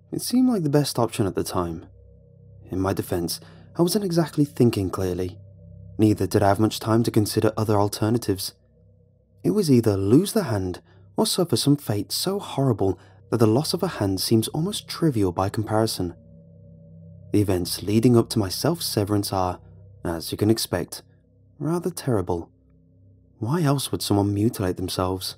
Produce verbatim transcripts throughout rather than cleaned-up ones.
It seemed like the best option at the time. In my defense, I wasn't exactly thinking clearly. Neither did I have much time to consider other alternatives. It was either lose the hand or suffer some fate so horrible that the loss of a hand seems almost trivial by comparison. The events leading up to my self-severance are, as you can expect, rather terrible. Why else would someone mutilate themselves?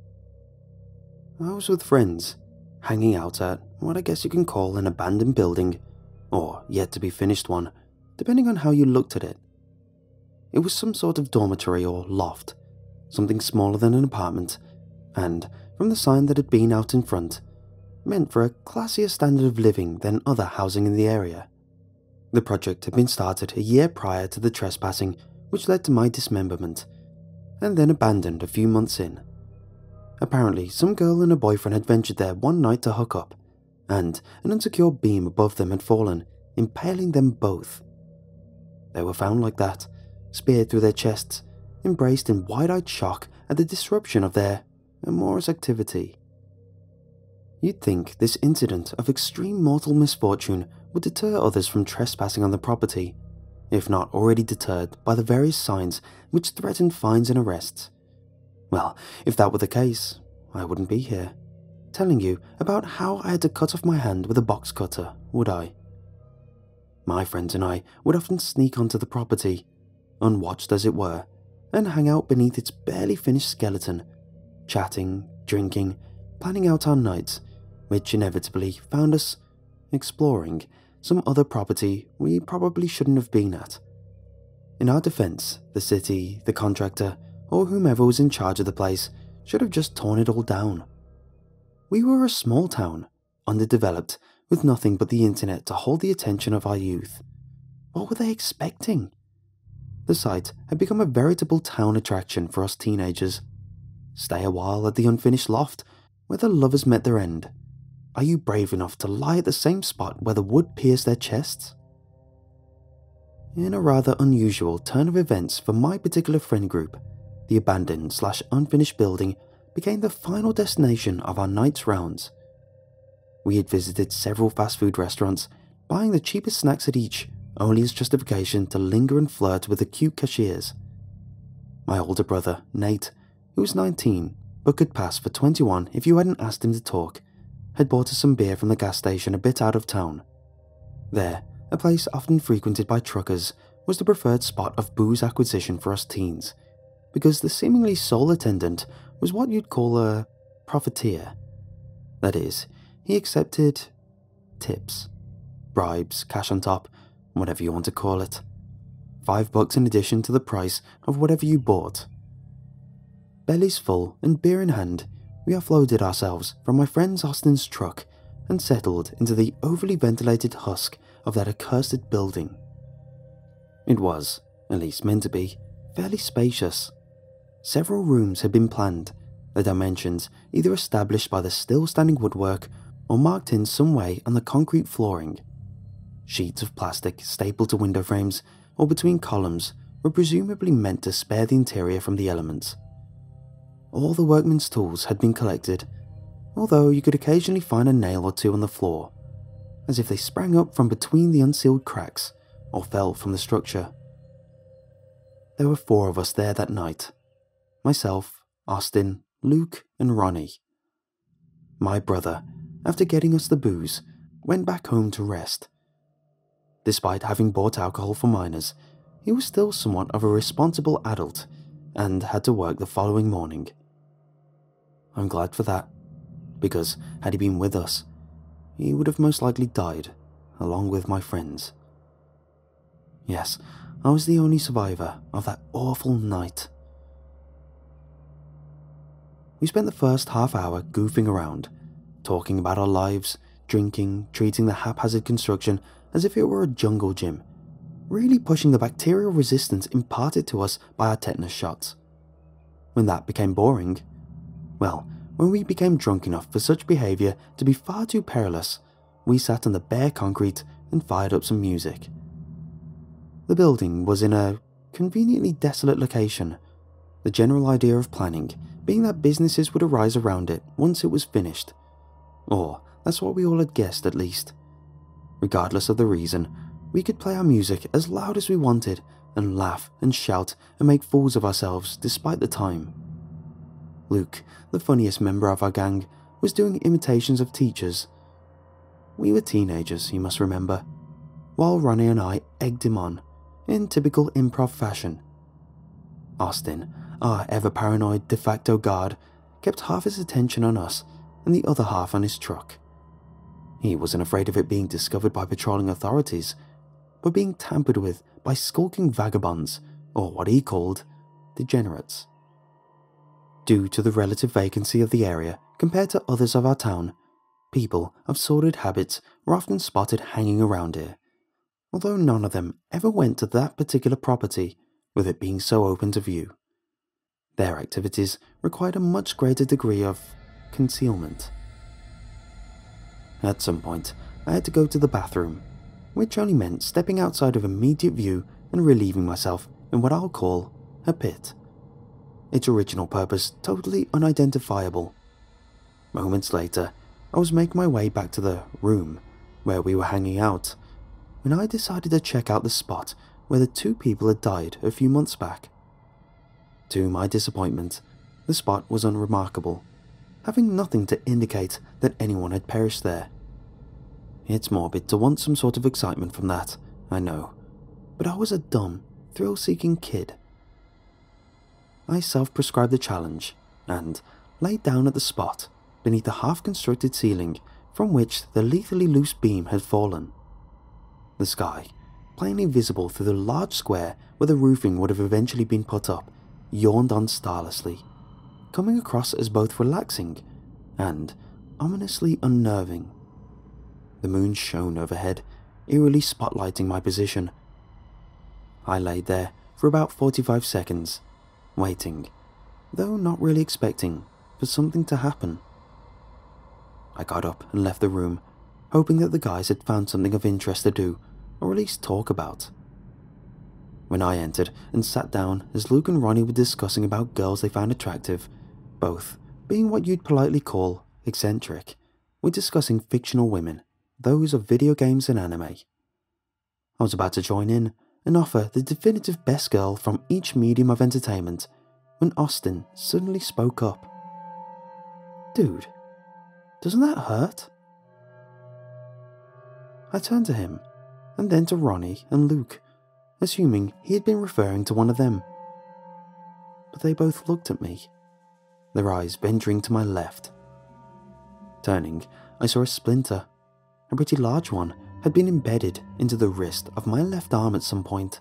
I was with friends, hanging out at what I guess you can call an abandoned building, or yet to be finished one, depending on how you looked at it. It was some sort of dormitory or loft, something smaller than an apartment, and, from the sign that had been out in front, meant for a classier standard of living than other housing in the area. The project had been started a year prior to the trespassing, which led to my dismemberment, and then abandoned a few months in. Apparently, some girl and her boyfriend had ventured there one night to hook up, and an unsecured beam above them had fallen, impaling them both. They were found like that, speared through their chests, embraced in wide-eyed shock at the disruption of their amorous activity. You'd think this incident of extreme mortal misfortune would deter others from trespassing on the property, if not already deterred by the various signs which threatened fines and arrests. Well, if that were the case, I wouldn't be here, telling you about how I had to cut off my hand with a box cutter, would I? My friends and I would often sneak onto the property, unwatched as it were, and hang out beneath its barely finished skeleton, chatting, drinking, planning out our nights, which inevitably found us exploring some other property we probably shouldn't have been at. In our defense, the city, the contractor, or whomever was in charge of the place should have just torn it all down. We were a small town, underdeveloped, with nothing but the internet to hold the attention of our youth. What were they expecting? The site had become a veritable town attraction for us teenagers. Stay a while at the unfinished loft, where the lovers met their end. Are you brave enough to lie at the same spot where the wood pierced their chests? In a rather unusual turn of events for my particular friend group, the abandoned slash unfinished building became the final destination of our night's rounds. We had visited several fast food restaurants, buying the cheapest snacks at each, only as justification to linger and flirt with the cute cashiers. My older brother, Nate, who was nineteen, but could pass for twenty-one if you hadn't asked him to talk, had bought us some beer from the gas station a bit out of town. There, a place often frequented by truckers, was the preferred spot of booze acquisition for us teens, because the seemingly sole attendant was what you'd call a profiteer. That is, he accepted tips, bribes, cash on top, whatever you want to call it. Five bucks in addition to the price of whatever you bought. Bellies full and beer in hand, we offloaded ourselves from my friend Austin's truck and settled into the overly ventilated husk of that accursed building. It was, at least meant to be, fairly spacious. Several rooms had been planned, the dimensions either established by the still-standing woodwork or marked in some way on the concrete flooring. Sheets of plastic stapled to window frames or between columns were presumably meant to spare the interior from the elements. All the workmen's tools had been collected, although you could occasionally find a nail or two on the floor, as if they sprang up from between the unsealed cracks or fell from the structure. There were four of us there that night. Myself, Austin, Luke, and Ronnie. My brother, after getting us the booze, went back home to rest. Despite having bought alcohol for minors, he was still somewhat of a responsible adult and had to work the following morning. I'm glad for that, because had he been with us, he would have most likely died, along with my friends. Yes, I was the only survivor of that awful night. We spent the first half hour goofing around, talking about our lives, drinking, treating the haphazard construction as if it were a jungle gym, really pushing the bacterial resistance imparted to us by our tetanus shots. When that became boring, well, when we became drunk enough for such behaviour to be far too perilous, we sat on the bare concrete and fired up some music. The building was in a conveniently desolate location, the general idea of planning being that businesses would arise around it once it was finished, or That's what we all had guessed, at least. Regardless of the reason, we could play our music as loud as we wanted and laugh and shout and make fools of ourselves despite the time. Luke, the funniest member of our gang, was doing imitations of teachers. We were teenagers, you must remember, while Ronnie and I egged him on, in typical improv fashion. Austin, our ever-paranoid de facto guard, kept half his attention on us and the other half on his truck. He wasn't afraid of it being discovered by patrolling authorities, but being tampered with by skulking vagabonds, or what he called degenerates. Due to the relative vacancy of the area compared to others of our town, people of sordid habits were often spotted hanging around here, although none of them ever went to that particular property, with it being so open to view. Their activities required a much greater degree of concealment. At some point, I had to go to the bathroom, which only meant stepping outside of immediate view and relieving myself in what I'll call a pit. Its original purpose totally unidentifiable. Moments later, I was making my way back to the room where we were hanging out, when I decided to check out the spot where the two people had died a few months back. To my disappointment, the spot was unremarkable, having nothing to indicate that anyone had perished there. It's morbid to want some sort of excitement from that, I know, but I was a dumb, thrill-seeking kid. I self-prescribed the challenge and laid down at the spot beneath the half-constructed ceiling from which the lethally loose beam had fallen. The sky, plainly visible through the large square where the roofing would have eventually been put up, yawned on starlessly, coming across as both relaxing and ominously unnerving. The moon shone overhead, eerily spotlighting my position. I lay there for about forty-five seconds, waiting, though not really expecting, for something to happen. I got up and left the room, hoping that the guys had found something of interest to do, or at least talk about. When I entered and sat down as Luke and Ronnie were discussing about girls they found attractive, both being what you'd politely call eccentric, were discussing fictional women, those of video games and anime. I was about to join in and offer the definitive best girl from each medium of entertainment when Austin suddenly spoke up. "Dude, doesn't that hurt?" I turned to him, and then to Ronnie and Luke, assuming he had been referring to one of them. But they both looked at me, their eyes venturing to my left. Turning, I saw a splinter, a pretty large one, had been embedded into the wrist of my left arm at some point.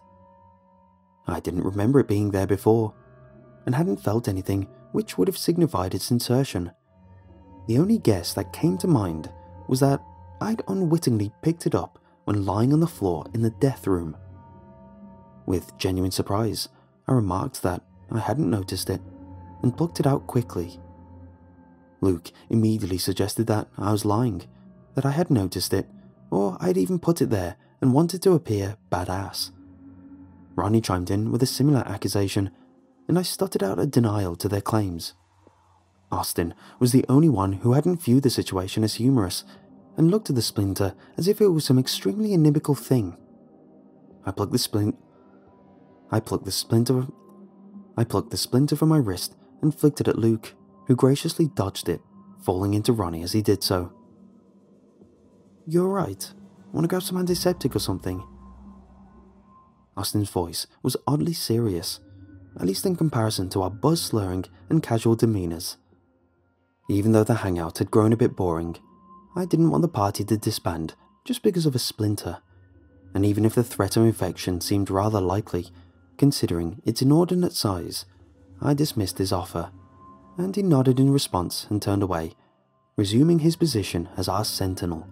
I didn't remember it being there before, and hadn't felt anything which would have signified its insertion. The only guess that came to mind was that I'd unwittingly picked it up when lying on the floor in the death room. With genuine surprise, I remarked that I hadn't noticed it, and plucked it out quickly. Luke immediately suggested that I was lying, that I had noticed it, or I'd even put it there and wanted to appear badass. Ronnie chimed in with a similar accusation, and I stuttered out a denial to their claims. Austin was the only one who hadn't viewed the situation as humorous, and looked at the splinter as if it was some extremely inimical thing. I plucked the splint. I plucked the splinter. I plucked the splinter from my wrist and flicked it at Luke, who graciously dodged it, falling into Ronnie as he did so. "You alright? Want to grab some antiseptic or something?" Austin's voice was oddly serious, at least in comparison to our buzz-slurring and casual demeanours. Even though the hangout had grown a bit boring, I didn't want the party to disband just because of a splinter, and even if the threat of infection seemed rather likely, considering its inordinate size, I dismissed his offer, and he nodded in response and turned away, resuming his position as our sentinel.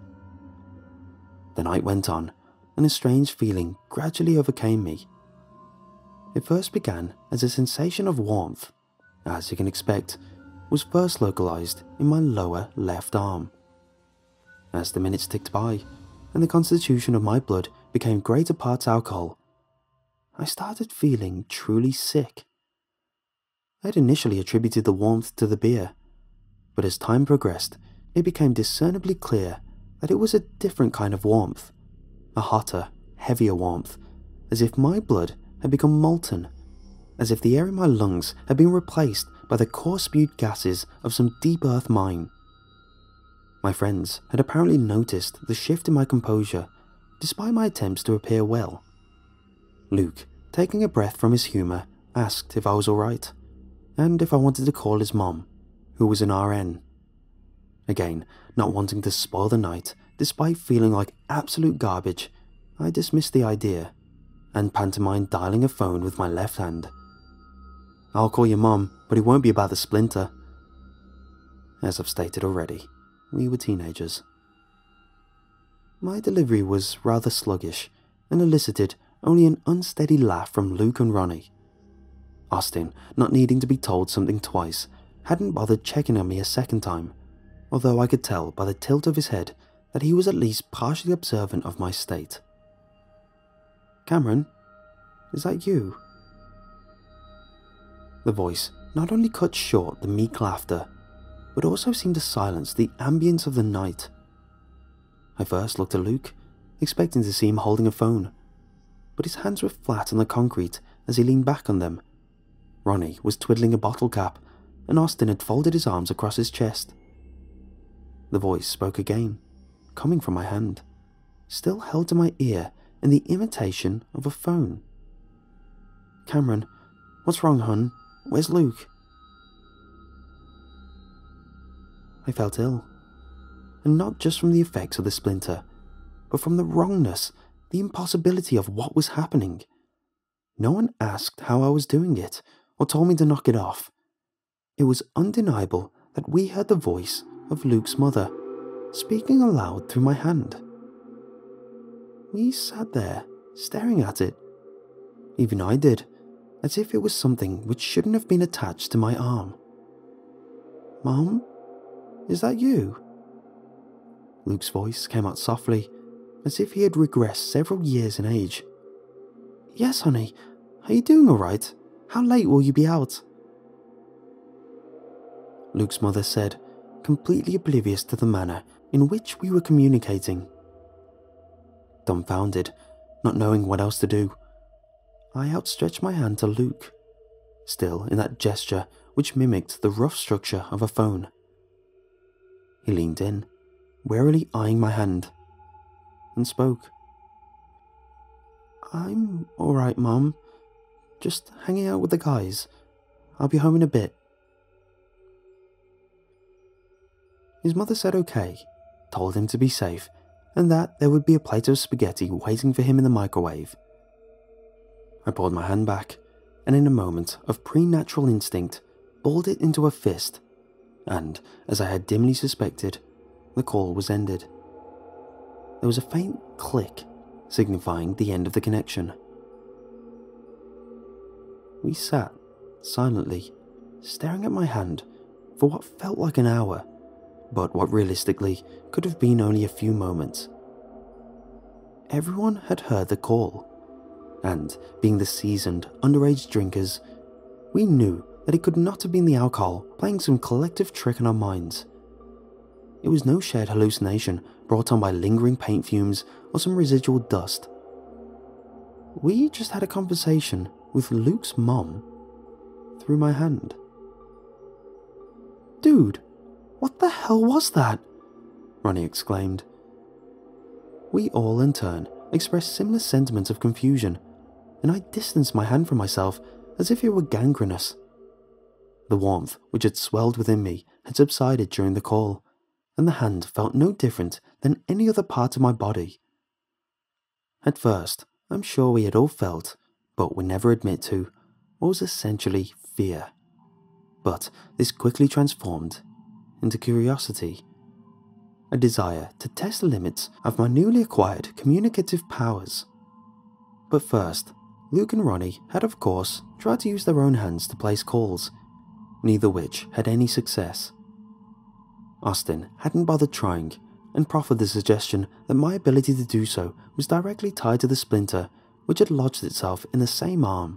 The night went on, and a strange feeling gradually overcame me. It first began as a sensation of warmth, as you can expect, was first localized in my lower left arm. As the minutes ticked by, and the constitution of my blood became greater parts alcohol, I started feeling truly sick. I had initially attributed the warmth to the beer, but as time progressed, it became discernibly clear that it was a different kind of warmth, a hotter, heavier warmth, as if my blood had become molten, as if the air in my lungs had been replaced by the core-spewed gases of some deep earth mine. My friends had apparently noticed the shift in my composure, despite my attempts to appear well. Luke, taking a breath from his humour, asked if I was alright, and if I wanted to call his mom, who was an R N. Again, not wanting to spoil the night, despite feeling like absolute garbage, I dismissed the idea, and pantomimed dialing a phone with my left hand. "I'll call your mom, but it won't be about the splinter." As I've stated already, we were teenagers. My delivery was rather sluggish, and elicited only an unsteady laugh from Luke and Ronnie. Austin, not needing to be told something twice, hadn't bothered checking on me a second time, although I could tell by the tilt of his head that he was at least partially observant of my state. "Cameron, is that you?" The voice not only cut short the meek laughter, but also seemed to silence the ambience of the night. I first looked at Luke, expecting to see him holding a phone, but his hands were flat on the concrete as he leaned back on them. Ronnie was twiddling a bottle cap, and Austin had folded his arms across his chest. The voice spoke again, coming from my hand, still held to my ear in the imitation of a phone. "Cameron, what's wrong, hun? Where's Luke?" I felt ill, and not just from the effects of the splinter, but from the wrongness, the impossibility of what was happening. No one asked how I was doing it, or told me to knock it off. It was undeniable that we heard the voice of Luke's mother, speaking aloud through my hand. We sat there, staring at it. Even I did, as if it was something which shouldn't have been attached to my arm. "Mom, is that you?" Luke's voice came out softly, as if he had regressed several years in age. "Yes, honey. Are you doing all right? How late will you be out?" Luke's mother said, completely oblivious to the manner in which we were communicating. Dumbfounded, not knowing what else to do, I outstretched my hand to Luke, still in that gesture which mimicked the rough structure of a phone. He leaned in, warily eyeing my hand, and spoke. "I'm alright, Mom. Just hanging out with the guys. I'll be home in a bit." His mother said okay, told him to be safe, and that there would be a plate of spaghetti waiting for him in the microwave. I pulled my hand back, and in a moment of preternatural instinct, balled it into a fist, and, as I had dimly suspected, the call was ended. There was a faint click, signifying the end of the connection. We sat, silently, staring at my hand for what felt like an hour, but what realistically could have been only a few moments. Everyone had heard the call, and, being the seasoned, underage drinkers, we knew that it could not have been the alcohol playing some collective trick on our minds. It was no shared hallucination brought on by lingering paint fumes or some residual dust. We just had a conversation with Luke's mom through my hand. "Dude, what the hell was that?" Ronnie exclaimed. We all, in turn, expressed similar sentiments of confusion, and I distanced my hand from myself as if it were gangrenous. The warmth which had swelled within me had subsided during the call, and the hand felt no different than any other part of my body. At first, I'm sure we had all felt, but would never admit to, what was essentially fear. But this quickly transformed into curiosity, a desire to test the limits of my newly acquired communicative powers. But first, Luke and Ronnie had of course tried to use their own hands to place calls, neither which had any success. Austin hadn't bothered trying, and proffered the suggestion that my ability to do so was directly tied to the splinter which had lodged itself in the same arm.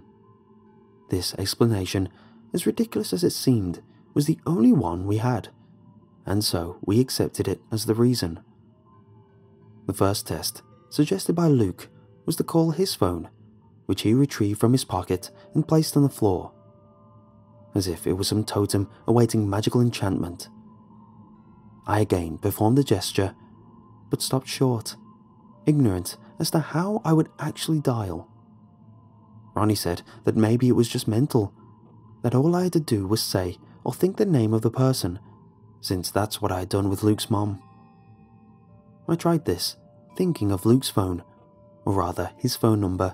This explanation, as ridiculous as it seemed, was the only one we had, and so we accepted it as the reason. The first test, suggested by Luke, was to call his phone, which he retrieved from his pocket and placed on the floor, as if it was some totem awaiting magical enchantment. I again performed the gesture, but stopped short, ignorant as to how I would actually dial. Ronnie said that maybe it was just mental, that all I had to do was say or think the name of the person, since that's what I had done with Luke's mom. I tried this, thinking of Luke's phone, or rather his phone number.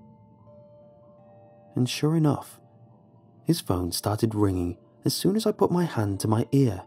And sure enough, his phone started ringing as soon as I put my hand to my ear.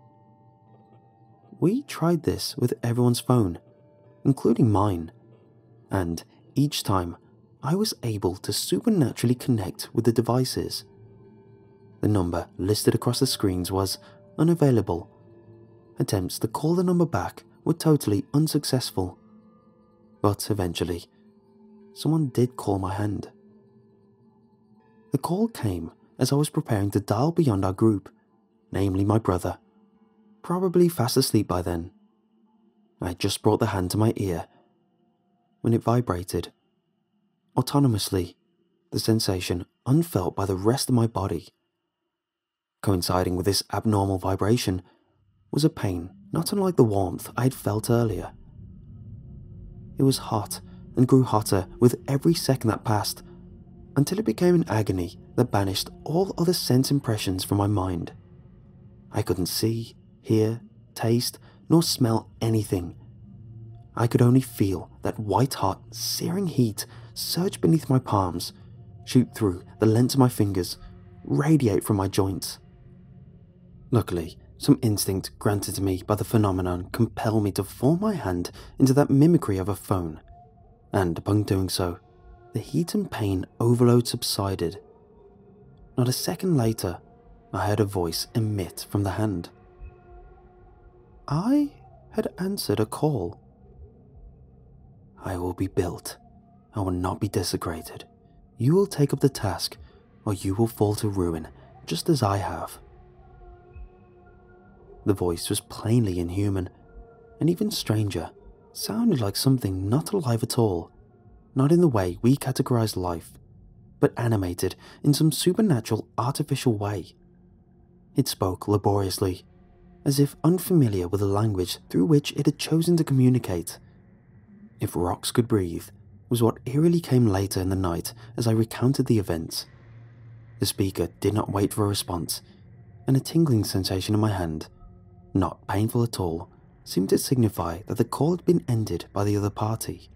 We tried this with everyone's phone, including mine, and each time I was able to supernaturally connect with the devices. The number listed across the screens was unavailable. Attempts to call the number back were totally unsuccessful. But eventually, someone did call my hand. The call came as I was preparing to dial beyond our group, namely my brother, probably fast asleep by then. I had just brought the hand to my ear when it vibrated. Autonomously, the sensation unfelt by the rest of my body. Coinciding with this abnormal vibration was a pain not unlike the warmth I had felt earlier. It was hot and grew hotter with every second that passed, until it became an agony that banished all other sense impressions from my mind. I couldn't see, hear, taste, nor smell anything. I could only feel that white-hot, searing heat surge beneath my palms, shoot through the lengths of my fingers, radiate from my joints. Luckily, some instinct granted to me by the phenomenon compelled me to form my hand into that mimicry of a phone, and upon doing so, the heat and pain overload subsided. Not a second later, I heard a voice emit from the hand. I had answered a call. I will be built. I will not be desecrated. You will take up the task, or you will fall to ruin, just as I have. The voice was plainly inhuman, and even stranger, sounded like something not alive at all, not in the way we categorize life, but animated in some supernatural artificial way. It spoke laboriously, as if unfamiliar with the language through which it had chosen to communicate. If rocks could breathe, was what eerily came later in the night as I recounted the events. The speaker did not wait for a response, and a tingling sensation in my hand, not painful at all, seemed to signify that the call had been ended by the other party.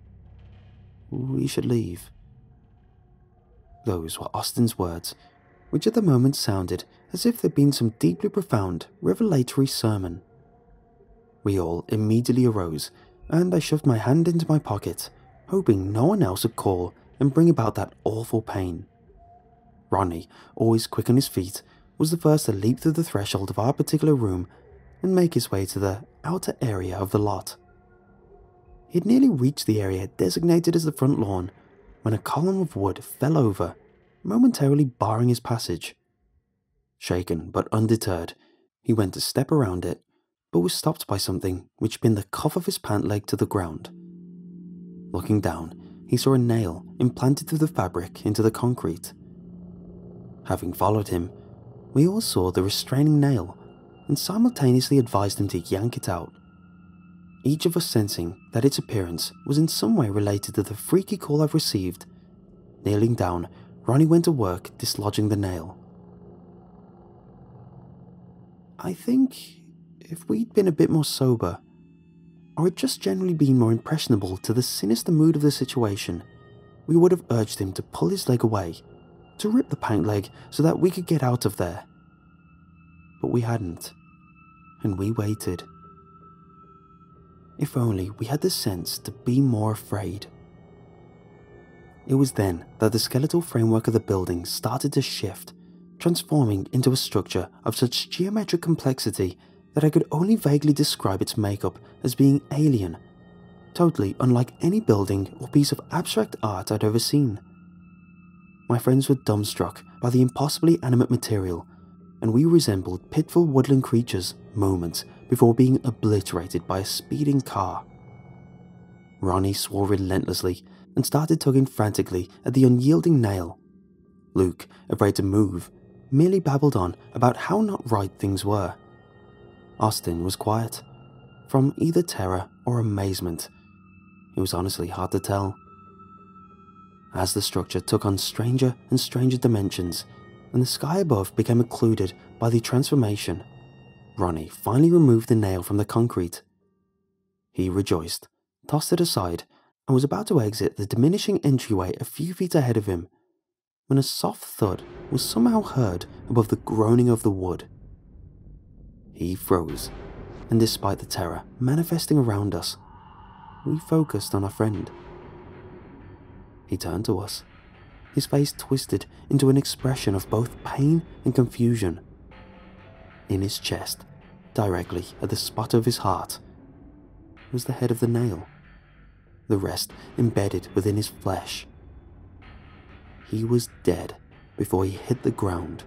We should leave. Those were Austin's words, which at the moment sounded as if there'd been some deeply profound, revelatory sermon. We all immediately arose, and I shoved my hand into my pocket, hoping no one else would call and bring about that awful pain. Ronnie, always quick on his feet, was the first to leap through the threshold of our particular room and make his way to the outer area of the lot. He had nearly reached the area designated as the front lawn when a column of wood fell over, momentarily barring his passage. Shaken but undeterred, he went to step around it, but was stopped by something which pinned the cuff of his pant leg to the ground. Looking down, he saw a nail implanted through the fabric into the concrete. Having followed him, we all saw the restraining nail and simultaneously advised him to yank it out, each of us sensing that its appearance was in some way related to the freaky call I've received. Kneeling down, Ronnie went to work dislodging the nail. I think if we'd been a bit more sober, or had just generally been more impressionable to the sinister mood of the situation, we would have urged him to pull his leg away, to rip the pant leg so that we could get out of there. But we hadn't, and we waited. If only we had the sense to be more afraid. It was then that the skeletal framework of the building started to shift, transforming into a structure of such geometric complexity that I could only vaguely describe its makeup as being alien, totally unlike any building or piece of abstract art I'd ever seen. My friends were dumbstruck by the impossibly animate material, and we resembled pitiful woodland creatures moments before being obliterated by a speeding car. Ronnie swore relentlessly and started tugging frantically at the unyielding nail. Luke, afraid to move, merely babbled on about how not right things were. Austin was quiet, from either terror or amazement. It was honestly hard to tell. As the structure took on stranger and stranger dimensions, and the sky above became occluded by the transformation, Ronnie finally removed the nail from the concrete. He rejoiced, tossed it aside, and was about to exit the diminishing entryway a few feet ahead of him, when a soft thud was somehow heard above the groaning of the wood. He froze, and despite the terror manifesting around us, we focused on our friend. He turned to us, his face twisted into an expression of both pain and confusion. In his chest, directly at the spot of his heart, was the head of the nail, the rest embedded within his flesh. He was dead before he hit the ground.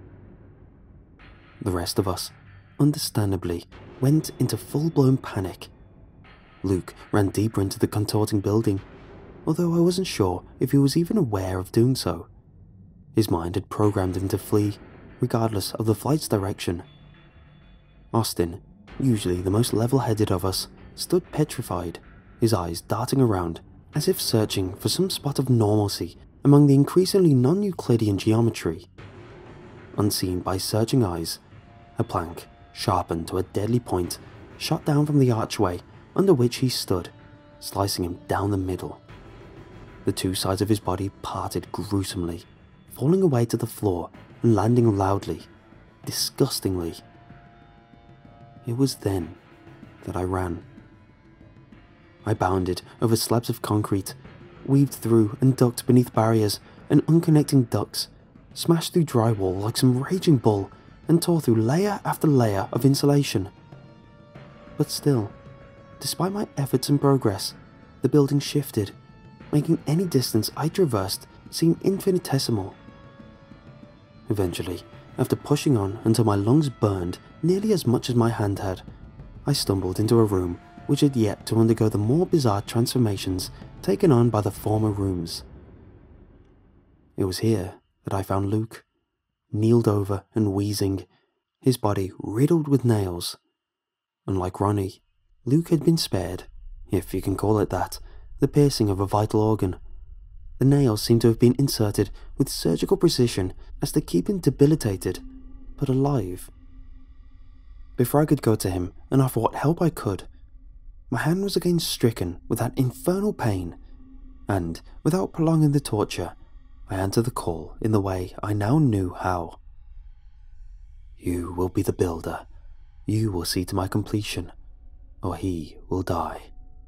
The rest of us, understandably, went into full-blown panic. Luke ran deeper into the contorting building, although I wasn't sure if he was even aware of doing so. His mind had programmed him to flee, regardless of the flight's direction. Austin, usually the most level-headed of us, stood petrified, his eyes darting around as if searching for some spot of normalcy among the increasingly non-Euclidean geometry. Unseen by searching eyes, a plank, sharpened to a deadly point, shot down from the archway under which he stood, slicing him down the middle. The two sides of his body parted gruesomely, falling away to the floor and landing loudly, disgustingly. It was then that I ran. I bounded over slabs of concrete, weaved through and ducked beneath barriers and unconnecting ducts, smashed through drywall like some raging bull, and tore through layer after layer of insulation. But still, despite my efforts and progress, the building shifted, making any distance I traversed seem infinitesimal. Eventually, after pushing on until my lungs burned nearly as much as my hand had, I stumbled into a room which had yet to undergo the more bizarre transformations taken on by the former rooms. It was here that I found Luke, kneeled over and wheezing, his body riddled with nails. Unlike Ronnie, Luke had been spared, if you can call it that, the piercing of a vital organ. The nails seemed to have been inserted with surgical precision as to keep him debilitated, but alive. Before I could go to him and offer what help I could, my hand was again stricken with that infernal pain, and, without prolonging the torture, I answered the call in the way I now knew how. You will be the builder. You will see to my completion, or he will die.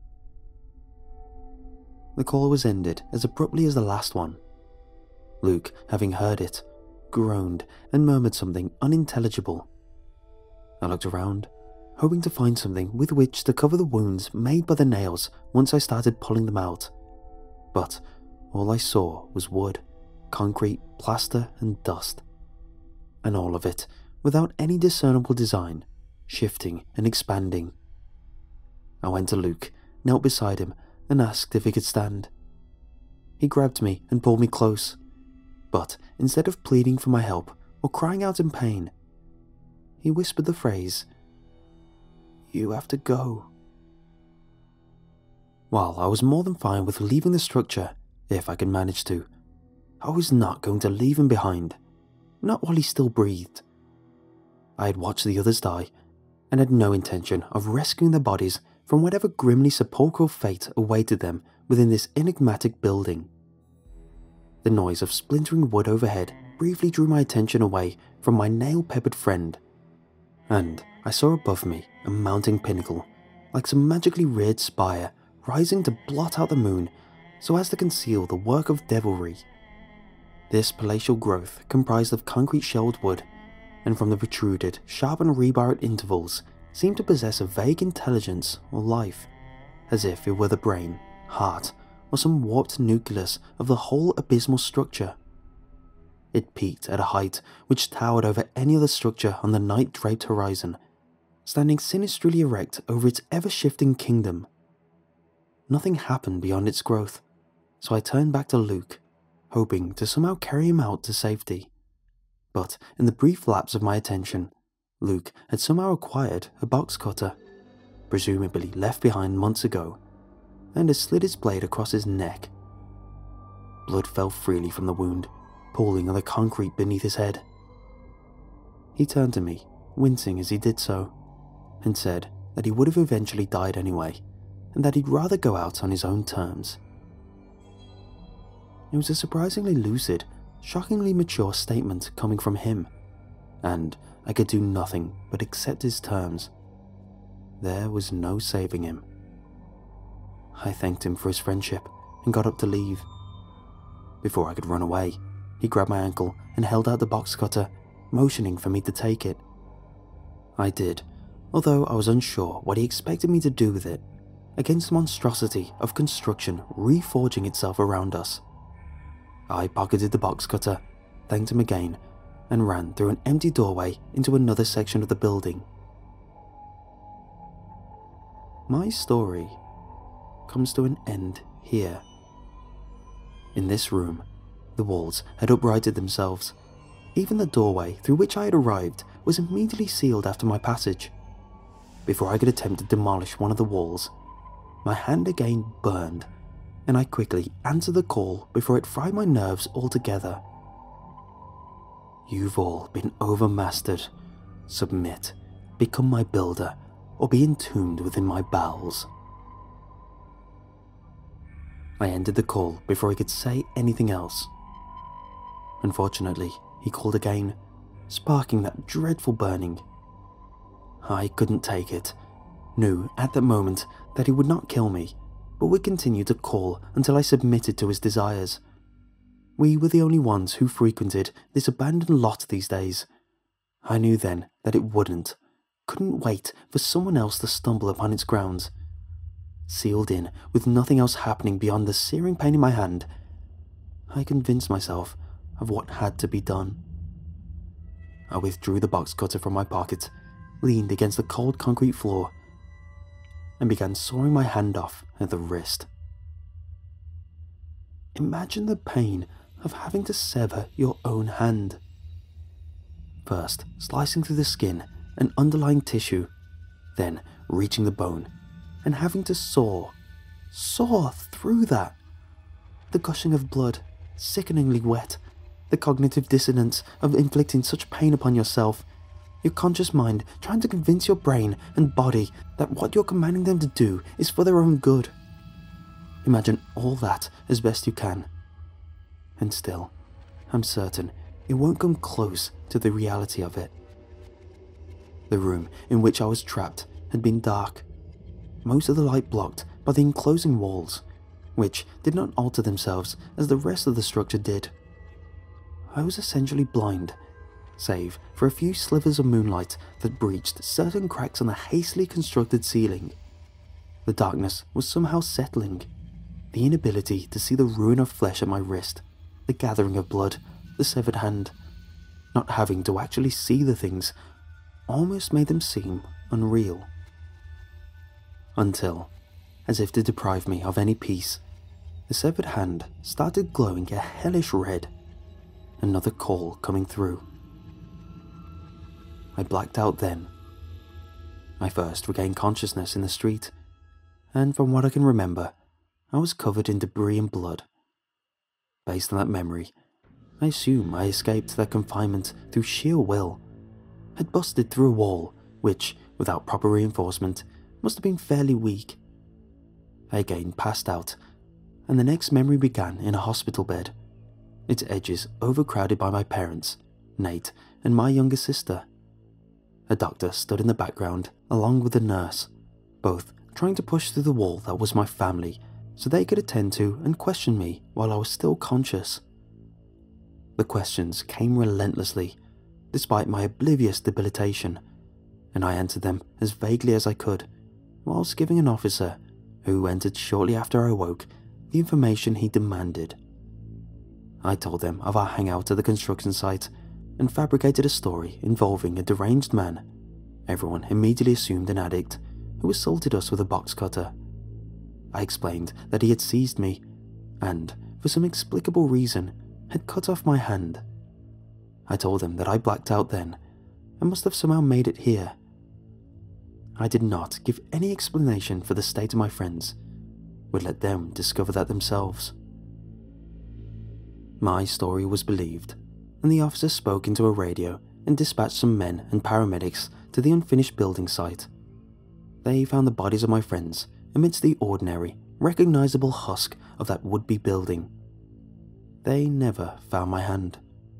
The call was ended as abruptly as the last one. Luke, having heard it, groaned and murmured something unintelligible. I looked around, hoping to find something with which to cover the wounds made by the nails once I started pulling them out. But all I saw was wood, concrete, plaster, and dust. And all of it without any discernible design, shifting and expanding. I went to Luke, knelt beside him, and asked if he could stand. He grabbed me and pulled me close, but instead of pleading for my help or crying out in pain, he whispered the phrase, "You have to go." While I was more than fine with leaving the structure, if I could manage to, I was not going to leave him behind, not while he still breathed. I had watched the others die, and had no intention of rescuing their bodies from whatever grimly sepulchral fate awaited them within this enigmatic building. The noise of splintering wood overhead briefly drew my attention away from my nail-peppered friend, and I saw above me a mounting pinnacle, like some magically reared spire rising to blot out the moon so as to conceal the work of devilry. This palatial growth comprised of concrete shelled wood, and from the protruded, sharpened rebar at intervals seemed to possess a vague intelligence or life, as if it were the brain, heart, or some warped nucleus of the whole abysmal structure. It peaked at a height which towered over any other structure on the night-draped horizon, standing sinisterly erect over its ever-shifting kingdom. Nothing happened beyond its growth, so I turned back to Luke, hoping to somehow carry him out to safety. But in the brief lapse of my attention, Luke had somehow acquired a box cutter, presumably left behind months ago, and had slid its blade across his neck. Blood fell freely from the wound, pooling on the concrete beneath his head. He turned to me, wincing as he did so, and said that he would have eventually died anyway, and that he'd rather go out on his own terms. It was a surprisingly lucid, shockingly mature statement coming from him, and I could do nothing but accept his terms. There was no saving him. I thanked him for his friendship and got up to leave. Before I could run away, he grabbed my ankle and held out the box cutter, motioning for me to take it. I did, although I was unsure what he expected me to do with it, against the monstrosity of construction reforging itself around us. I pocketed the box cutter, thanked him again, and ran through an empty doorway into another section of the building. My story comes to an end here. In this room, the walls had uprighted themselves. Even the doorway through which I had arrived was immediately sealed after my passage. Before I could attempt to demolish one of the walls, my hand again burned, and I quickly answered the call before it fried my nerves altogether. You've all been overmastered. Submit, become my builder, or be entombed within my bowels. I ended the call before he could say anything else. Unfortunately, he called again, sparking that dreadful burning. I couldn't take it, knew at that moment that he would not kill me, but would continue to call until I submitted to his desires. We were the only ones who frequented this abandoned lot these days. I knew then that it wouldn't, couldn't wait for someone else to stumble upon its grounds. Sealed in, with nothing else happening beyond the searing pain in my hand, I convinced myself of what had to be done. I withdrew the box cutter from my pocket, leaned against the cold concrete floor, and began sawing my hand off at the wrist. Imagine the pain of having to sever your own hand. First, slicing through the skin and underlying tissue, then reaching the bone, and having to saw, saw through that. The gushing of blood, sickeningly wet, the cognitive dissonance of inflicting such pain upon yourself, your conscious mind trying to convince your brain and body that what you're commanding them to do is for their own good. Imagine all that as best you can. And still, I'm certain it won't come close to the reality of it. The room in which I was trapped had been dark, most of the light blocked by the enclosing walls, which did not alter themselves as the rest of the structure did. I was essentially blind, save for a few slivers of moonlight that breached certain cracks on the hastily constructed ceiling. The darkness was somehow settling. The inability to see the ruin of flesh at my wrist, the gathering of blood, the severed hand, not having to actually see the things, almost made them seem unreal. Until, as if to deprive me of any peace, the severed hand started glowing a hellish red. Another call coming through. I blacked out then. I first regained consciousness in the street, and from what I can remember, I was covered in debris and blood. Based on that memory, I assume I escaped that confinement through sheer will, had busted through a wall which, without proper reinforcement, must have been fairly weak. I again passed out, and the next memory began in a hospital bed, its edges overcrowded by my parents, Nate, and my younger sister. A doctor stood in the background along with a nurse, both trying to push through the wall that was my family so they could attend to and question me while I was still conscious. The questions came relentlessly, despite my oblivious debilitation, and I answered them as vaguely as I could, whilst giving an officer, who entered shortly after I woke, the information he demanded. I told them of our hangout at the construction site and fabricated a story involving a deranged man. Everyone immediately assumed an addict who assaulted us with a box cutter. I explained that he had seized me and, for some inexplicable reason, had cut off my hand. I told them that I blacked out then and must have somehow made it here. I did not give any explanation for the state of my friends, would let them discover that themselves. My story was believed, and the officer spoke into a radio and dispatched some men and paramedics to the unfinished building site. They found the bodies of my friends amidst the ordinary, recognizable husk of that would-be building. They never found my hand.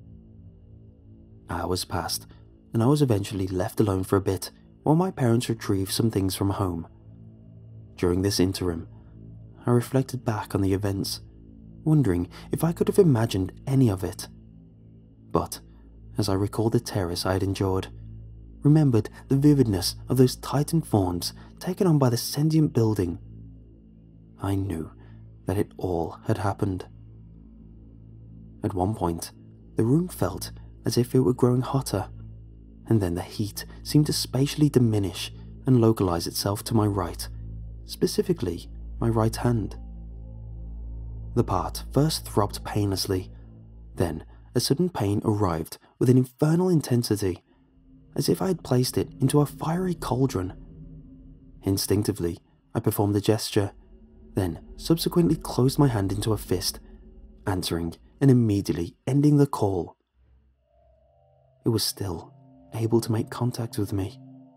Hours passed, and I was eventually left alone for a bit while my parents retrieved some things from home. During this interim, I reflected back on the events, wondering if I could have imagined any of it. But, as I recalled the terrors I had endured, remembered the vividness of those titan forms taken on by the sentient building, I knew that it all had happened. At one point, the room felt as if it were growing hotter, and then the heat seemed to spatially diminish and localize itself to my right, specifically my right hand. The part first throbbed painlessly, then a sudden pain arrived with an infernal intensity, as if I had placed it into a fiery cauldron. Instinctively, I performed the gesture, then subsequently closed my hand into a fist, answering and immediately ending the call. It was still able to make contact with me.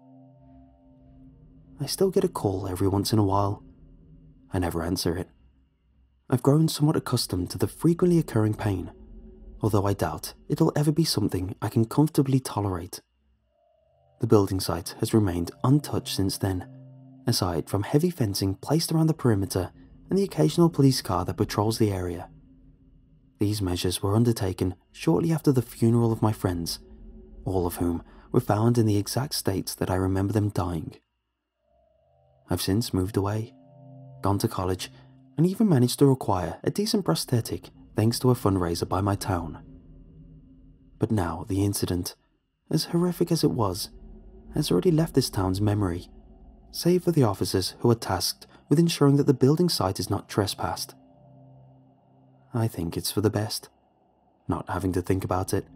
I still get a call every once in a while. I never answer it. I've grown somewhat accustomed to the frequently occurring pain, although I doubt it'll ever be something I can comfortably tolerate. The building site has remained untouched since then, aside from heavy fencing placed around the perimeter and the occasional police car that patrols the area. These measures were undertaken shortly after the funeral of my friends, all of whom were found in the exact state that I remember them dying. I've since moved away, gone to college, and even managed to acquire a decent prosthetic thanks to a fundraiser by my town. But now the incident, as horrific as it was, has already left this town's memory, save for the officers who are tasked with ensuring that the building site is not trespassed. I think it's for the best, not having to think about it.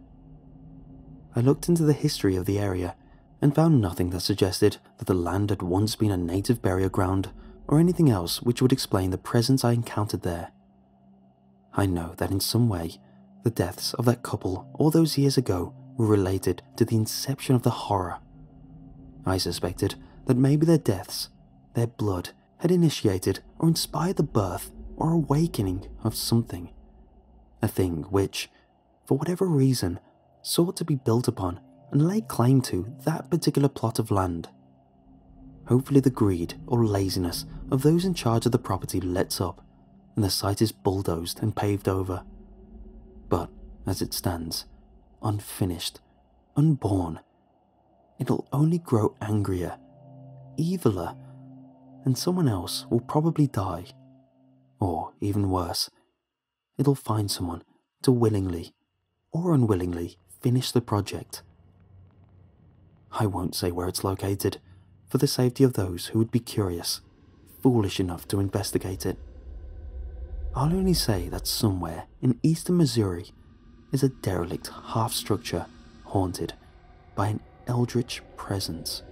I looked into the history of the area and found nothing that suggested that the land had once been a native burial ground or anything else which would explain the presence I encountered there. I know that in some way, the deaths of that couple all those years ago were related to the inception of the horror. I suspected that maybe their deaths, their blood, had initiated or inspired the birth or awakening of something. A thing which, for whatever reason, sought to be built upon and lay claim to that particular plot of land. Hopefully the greed or laziness of those in charge of the property lets up, and the site is bulldozed and paved over. But as it stands, unfinished, unborn, it'll only grow angrier, eviler, and someone else will probably die. Or, even worse, it'll find someone to willingly or unwillingly finish the project. I won't say where it's located, for the safety of those who would be curious, foolish enough to investigate it. I'll only say that somewhere in eastern Missouri is a derelict half-structure haunted by an eldritch presence.